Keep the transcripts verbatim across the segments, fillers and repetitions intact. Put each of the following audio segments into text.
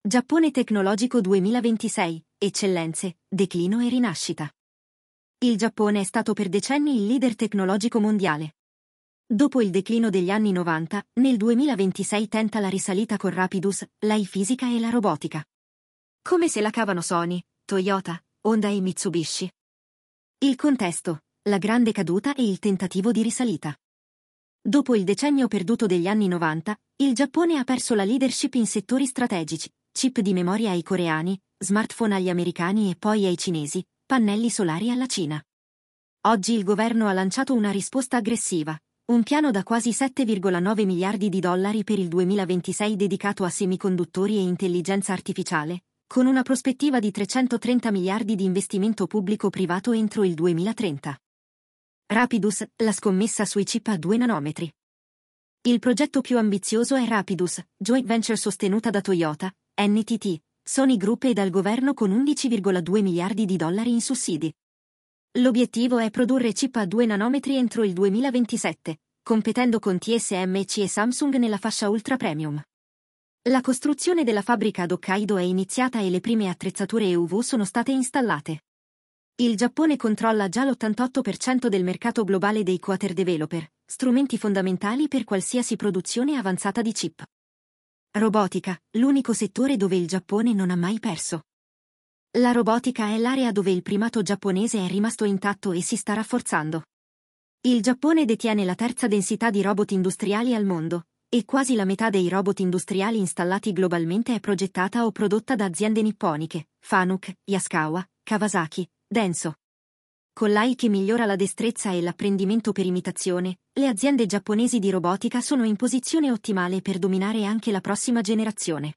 Giappone tecnologico duemilaventisei, eccellenze, declino e rinascita. Il Giappone è stato per decenni il leader tecnologico mondiale. Dopo il declino degli anni novanta, nel duemilaventisei tenta la risalita con Rapidus, l'A I fisica e la robotica. Come se la cavano Sony, Toyota, Honda e Mitsubishi. Il contesto, la grande caduta e il tentativo di risalita. Dopo il decennio perduto degli anni novanta, il Giappone ha perso la leadership in settori strategici, chip di memoria ai coreani, smartphone agli americani e poi ai cinesi, pannelli solari alla Cina. Oggi il governo ha lanciato una risposta aggressiva, un piano da quasi sette virgola nove miliardi di dollari per il duemilaventisei dedicato a semiconduttori e intelligenza artificiale, con una prospettiva di trecentotrenta miliardi di investimento pubblico-privato entro il duemilatrenta. Rapidus, la scommessa sui chip a due nanometri. Il progetto più ambizioso è Rapidus, joint venture sostenuta da Toyota, N T T, Sony Group e dal governo con undici virgola due miliardi di dollari in sussidi. L'obiettivo è produrre chip a due nanometri entro il duemilaventisette, competendo con T S M C e Samsung nella fascia ultra premium. La costruzione della fabbrica ad Hokkaido è iniziata e le prime attrezzature E U V sono state installate. Il Giappone controlla già l'ottantotto per cento del mercato globale dei quater developer, strumenti fondamentali per qualsiasi produzione avanzata di chip. Robotica, l'unico settore dove il Giappone non ha mai perso. La robotica è l'area dove il primato giapponese è rimasto intatto e si sta rafforzando. Il Giappone detiene la terza densità di robot industriali al mondo, e quasi la metà dei robot industriali installati globalmente è progettata o prodotta da aziende nipponiche, Fanuc, Yaskawa, Kawasaki, Denso. Con l'A I che migliora la destrezza e l'apprendimento per imitazione, le aziende giapponesi di robotica sono in posizione ottimale per dominare anche la prossima generazione.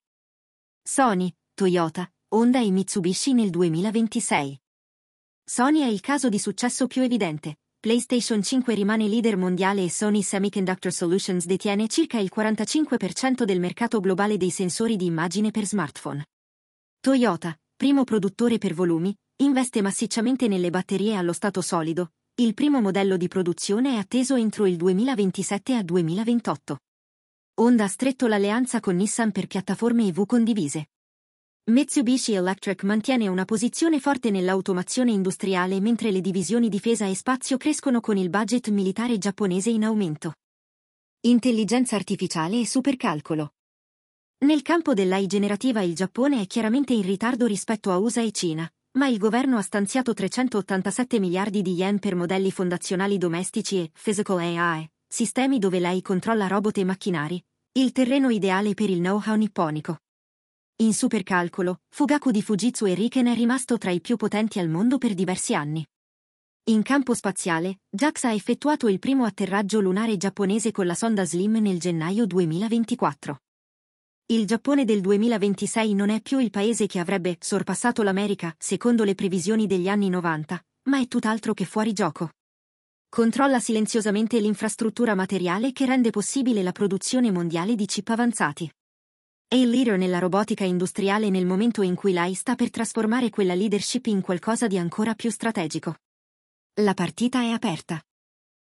Sony, Toyota, Honda e Mitsubishi nel duemilaventisei. Sony è il caso di successo più evidente. PlayStation cinque rimane leader mondiale e Sony Semiconductor Solutions detiene circa il quarantacinque per cento del mercato globale dei sensori di immagine per smartphone. Toyota, primo produttore per volumi, investe massicciamente nelle batterie allo stato solido. Il primo modello di produzione è atteso entro il duemilaventisette a duemilaventotto. Honda ha stretto l'alleanza con Nissan per piattaforme E V condivise. Mitsubishi Electric mantiene una posizione forte nell'automazione industriale mentre le divisioni difesa e spazio crescono con il budget militare giapponese in aumento. Intelligenza artificiale e supercalcolo. Nel campo dell'A I generativa il Giappone è chiaramente in ritardo rispetto a U S A e Cina, ma il governo ha stanziato trecentottantasette miliardi di yen per modelli fondazionali domestici e Physical A I, sistemi dove l'A I controlla robot e macchinari, il terreno ideale per il know-how nipponico. In supercalcolo, Fugaku di Fujitsu e Riken è rimasto tra i più potenti al mondo per diversi anni. In campo spaziale, JAXA ha effettuato il primo atterraggio lunare giapponese con la sonda SLIM nel gennaio duemilaventiquattro. Il Giappone del duemilaventisei non è più il paese che avrebbe sorpassato l'America, secondo le previsioni degli anni novanta, ma è tutt'altro che fuori gioco. Controlla silenziosamente l'infrastruttura materiale che rende possibile la produzione mondiale di chip avanzati. È il leader nella robotica industriale nel momento in cui l'A I sta per trasformare quella leadership in qualcosa di ancora più strategico. La partita è aperta.